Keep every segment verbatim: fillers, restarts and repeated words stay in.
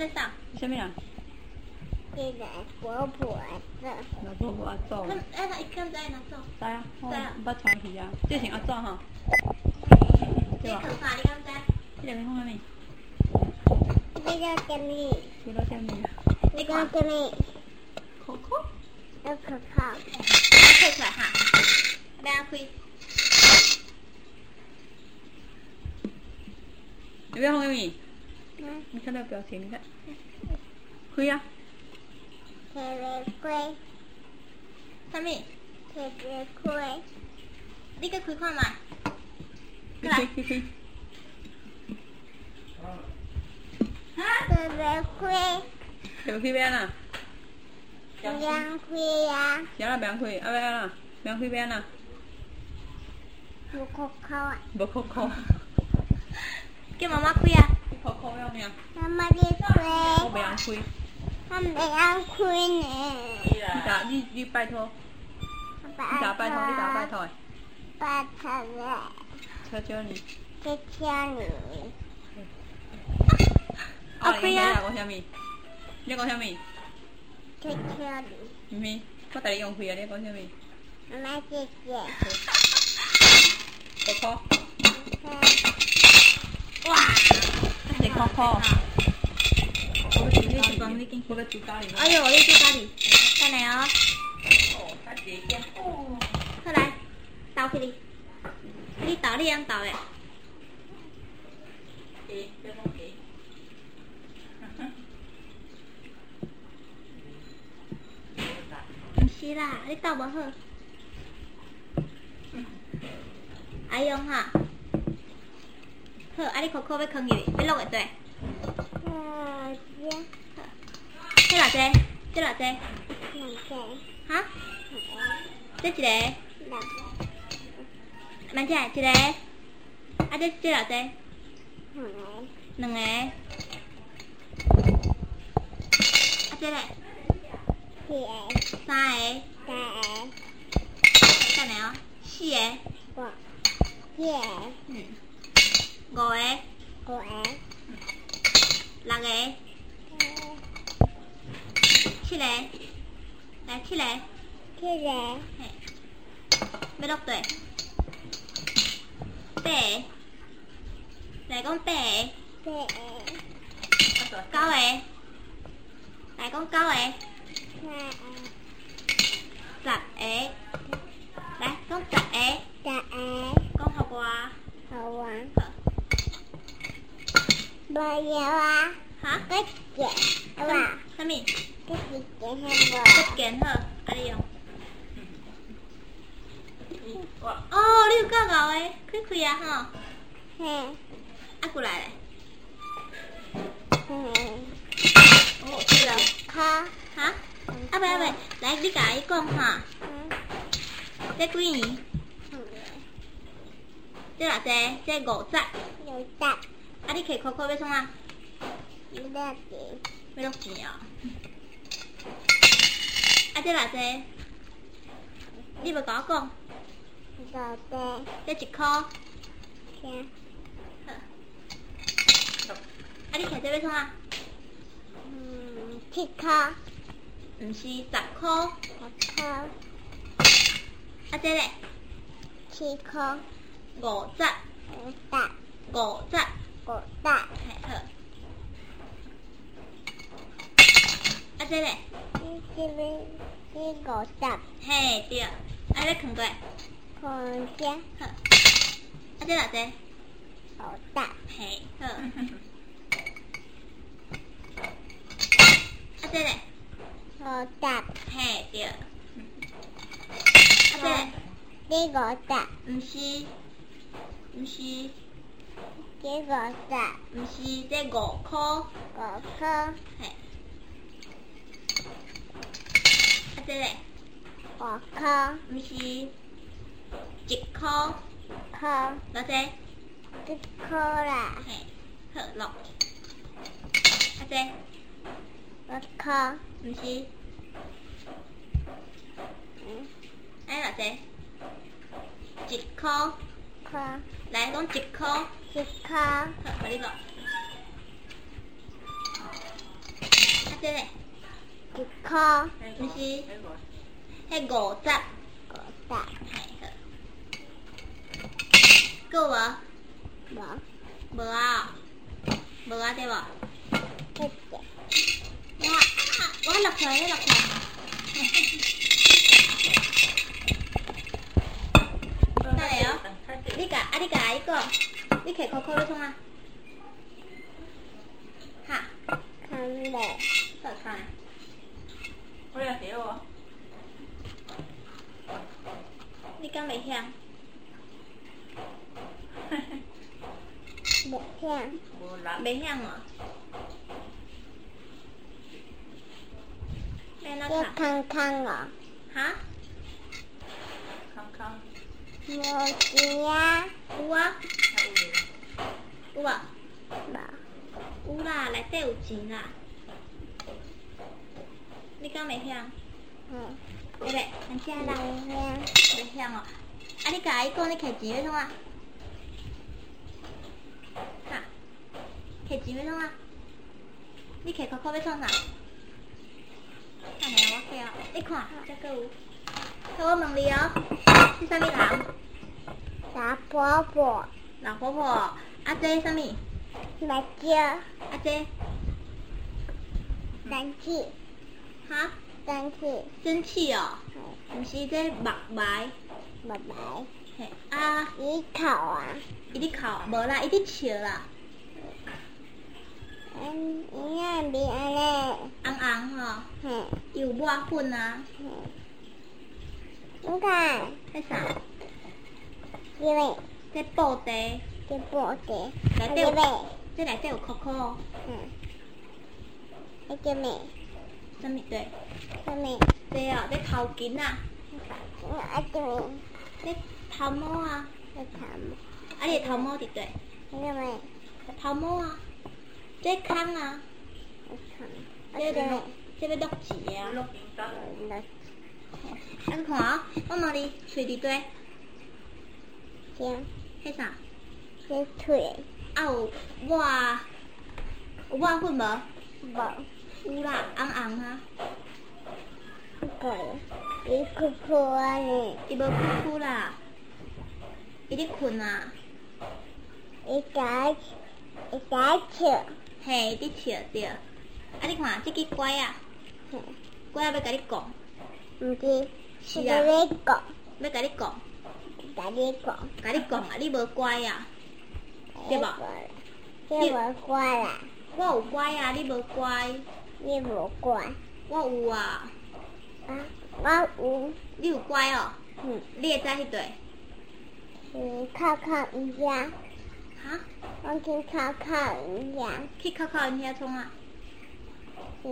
要扫。 什么呀？ 这个婆婆的。 老婆婆阿祖。 看，哎，他一看在哪走？ 知啊，我知啊捌传去啊，这是阿祖吼。 你看啥？你敢知？ 这个看啥物？ 这个什么？ 这个什么？ 这个什么？ 可可。 要可靠。 我开出来哈，不要开。 你要看什么？ 嗯。 你看到表情，你看。开啊！ 铁玫瑰。 啥物？ 铁玫瑰。 你去开看嘛。 去开去开。 铁玫瑰。 要开边啊？ 两开呀。 行啦，别开，啊别啦，别开边啦。 不可靠啊。 无可靠。 叫妈妈开啊。 可靠要命。 妈妈你开。 我不让开。 他没让开呢。 你打你你拜托。你打拜托，你打拜托。 拜托了。 求求你。 求求你。 啊，开呀！讲啥物？你讲啥物？ 求求你。 唔是，我带你用开啊！你讲啥物？ 妈妈姐姐。 可靠。 哇！ 你可靠。我你去帮你进。 我要煮咖喱。 哎呦，你煮咖喱，等下哦。 哦，太甜了。哦。 好来，倒去哩。你倒你样倒的。 给，别忘给。 唔是啦，你倒无好。爱用哈。好，啊你可可要放入去，要落会对。 嗯，姐。 这偌济？这偌济？ 两个。 哈？这一个？ 两个。 慢些，一个。啊，这这偌济？ 两个。 两个。啊，这个？ 四个。 三个。 三个。 等下哦，四个。 五。七个。 嗯。五个。 五个。 六个。七个。来七个。 七个。 嘿。要落对。八个。来讲八个。 八个。 九个。来讲九个。 十个。 十个。来讲十个。 十个。 讲互我。 好玩。 好。 不要啊。 哈？ 个姐，好吧？ 啥物？ 个姐姐好不？ 个剪好，啊你用。哦，你有够牛的，开开啊吼。 嘿。 啊过来咧。 嗯。 哦，对了。 靠。 哈？啊袂啊袂，来你甲伊讲哈。 嗯。 这几年？ 嗯。 这偌济？这五十。 六十。 啊你摕可可要创啊？ 六十。 要落钱哦。啊这偌济？你要甲我讲？ 五十。 这一箍。 行。 好。啊你摕这要创啊？ 嗯，七箍。 毋是十箍。 十箍。 啊这咧？ 七箍。 五十。 五十。 五十。 五十。 嘿好。啊这咧？ 这这边这五十。 嘿对，啊你放过来。 放这。 好。啊这偌济？ 五十。 嘿好。啊这咧？ 五十。 嘿对。啊这咧？ 这五十。 毋是，毋是， 这五十。 毋是这五箍。 五箍。 嘿。啊这咧？ 五箍。 毋是，一箍。 箍。 偌济？ 一箍啦。 嘿，好落。啊这？ 六箍。 毋是。 嗯。 安尼偌济？一箍。 箍。 来讲一箍。 一箍。 好，互你落。 这呢？ 一颗， 不是， 迄个迄五十。 五十， 嘿，够无？ 无， 无啊，无啊对无？ 一只， 我啊，我六块，迄六块。再来哦，你甲啊，你甲伊讲，你摕扣扣要创啊？哈， 看嘞， 好看。 我来写哦。 你敢袂晓？ 不像， 无力。 袂晓哦。要哪这看？ 康康哦， 哈？ 康康， 无钱啊， 有啊， 还有嘞。 有啊， 无， 有啦，内底有钱啦。你敢袂晓？ 嗯， 会袂？安遮啦， 不像， 袂晓哦。啊，你甲伊讲你摕钱要创啊？哈？摕钱要创啊？你摕扣扣要创啥？看下我摕哦，你看，这个有。好，我问你哦，是啥物人？ 大婆婆， 老婆婆。啊，这啥物？ 辣椒， 啊，这生气， 哈？ 生气， 生气哦？ 嗯， 毋是这目睭。 拜拜， 嘿，啊， 一口啊， 伊伫哭，无啦，伊伫笑啦， 嗯，伊那边安尼， 红红吼， 嘿， 伊有抹粉啊， 嘿，你看， 迄啥？ 这位， 这布袋， 这布的， 内底有， 这位， 这内底有扣扣， 嗯，这位， 啥物对？ 这位， 这哦，这头巾啊， 啊这位， 这头毛啊， 这看， 啊，你的头毛伫对？ 这位， 头毛啊，这空啊， 这看， 这这位， 这要录钱啊。 录屏单。 那啊，你看哦，我问你，喙伫对？ 行， 迄啥？ 这腿， 啊有抹，有抹粉无？ 无， 有啦，红红啊。 对，一哭哭啊你， 伊无哭哭啦，伊伫困啊， 一打，一打球， 嘿，伫笑着。啊，你看即支乖啊， 嘿， 乖啊要甲你讲， 唔知， 是啊是在你讲， 要甲你讲， 在你讲， 甲你讲啊，你无乖啊，对吧？ 这无乖啦， 我有乖啊，你无乖， 你无乖， 我有啊， 啊，我有， 你有乖哦， 嗯， 你会知迄对？ 是靠靠一下， 哈？ 我去靠靠一下， 去考考因遐创啊？ 是，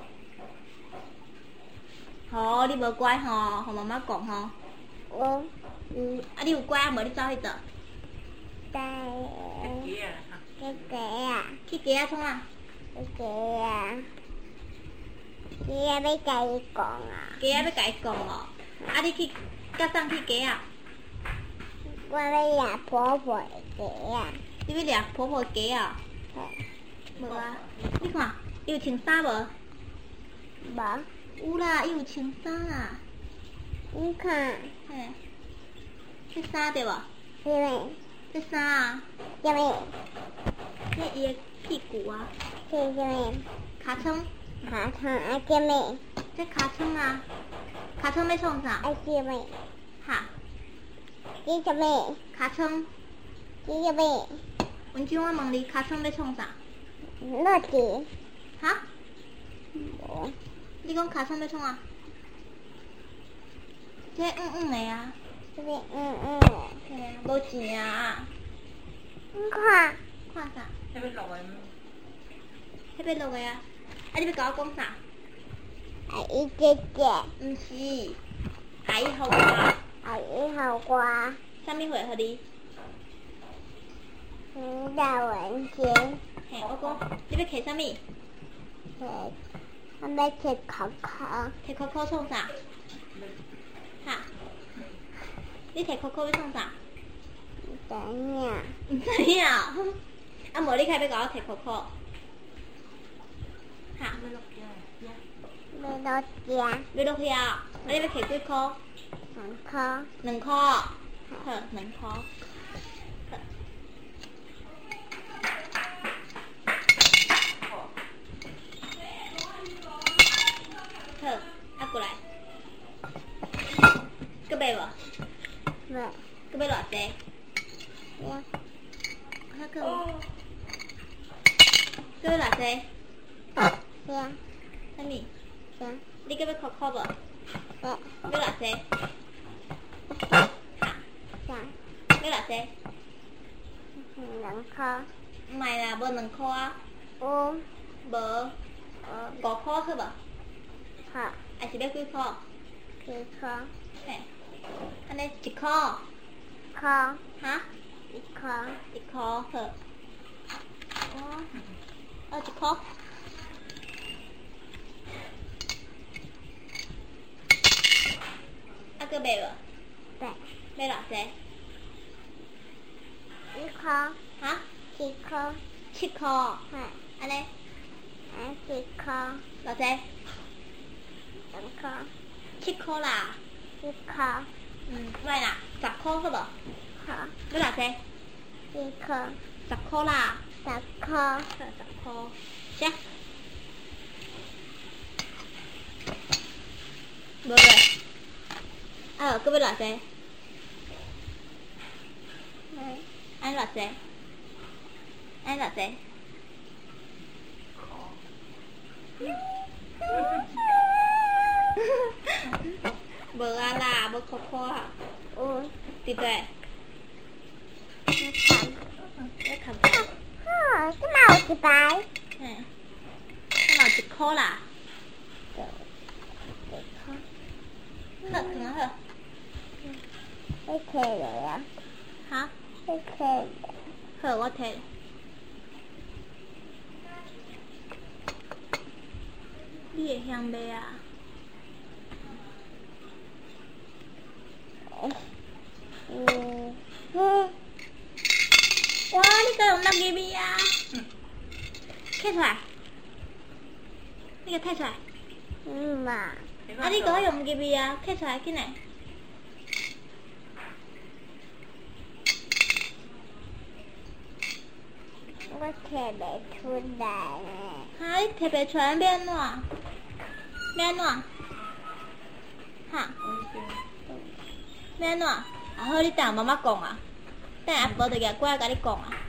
吼，你无乖吼，互妈妈讲吼。 我嗯，啊，你有乖啊？无你走迄倒？ 在几啊？ 这个啊， 去街仔创啊？ 这个啊，你要要甲伊讲啊， 街仔要甲伊讲哦。啊，你去甲送去街仔？ 我要养婆婆的鸡啊， 你要掠婆婆鸡啊？ 嘿， 无啊，你看，伊有穿衫无？ 无， 有啦，伊有穿衫啦。 你看， 嘿，这衫对无？ 这位， 这衫啊， 这位， 这伊的屁股啊， 这位， 尻川， 下趟啊这位， 这尻川啊，尻川要创啥？ 啊这位， 哈， 这这位， 尻川， 这这位， 文君我问你，尻川要创啥？ 落地， 哈？ 无， 你讲尻川要创啊？这嗯嗯的啊， 这位，嗯嗯， 嘿啊，无钱啊， 你看， 看啥？ 迄要录的。 迄要录的啊？啊，你要甲我讲啥？ 啊一姐姐， 毋是，阿姨互我，啥啊一好瓜， 物货互你？ 嗯，大文件， 嘿，我讲，你要摕啥物？ 嘿，我要吃可可， 摕扣扣创啥？哈？你摕扣扣要创啥？ 怎样？ 毋知影。啊，无你开要甲我摕扣扣。 ฮะไม่รถเกียร์ดูดอกเพียอันนี้เป็นเข็มกุ้ยข้อหนังคอหนึ่งข้อเถอะหนึ่งข้อเถอะเอากูไรก็เบลอ่ะเมื่อก็เบลหรอเจ๊เนี่ยถ้าเกิดก็เบลหรอเจ๊เนี่ยนั่นนี่เนี่ยนี่ก็เป็นข้อข้อบ่เนี่ยเบลหรอเจ๊เนี่ยเบลหรอเจ๊หนังคอ mày là bên mình kho โอ้ bờ โอ้ có kho thôi bà ค่ะ anh chỉ biết quy kho คือคอ này anh đây chỉ kho คอ hả อีกคอ chỉ kho thôi ờ chỉ kho anh cứ bèo à แปะ bèo là gì อีกคอ hả อีกคอ chỉ kho ค่ะ anh đây อันอีกคอ là gì หนังคอ chỉ kho là อีกคอ ừ vậy nè giặc kho thôi bà คอ bèo là gì อีกคอ giặc kho là ตักคอ giặc kho chắc bữa rồi ờ cứ biết là gì ไม่ anh là gì anh là gì bữa là bữa khó khó hả โอ้ย tìm về ไม่ทำ rất khẩm โอ้ยก็เมาสิไป nè cái nào chụp khó là เดี๋ยวเด็กเขา thật thì nó hả ไม่เคยเลยอ่ะ hả ไม่เคย hở có thể đi ở hàng bè à อืมอืม wow đi cái đồng năm ghi bia khét thoại đi cái thay thoại อืมมา anh đi có đồng ghi bia khét thoại cái này ว่าเคยได้ทุนได้แน่ hai thế bé choán bên nọ bên nọ hả bên nọ à hơi đi tảng mà mắc cổng à tại à bữa từ kia qua cái đi cổng à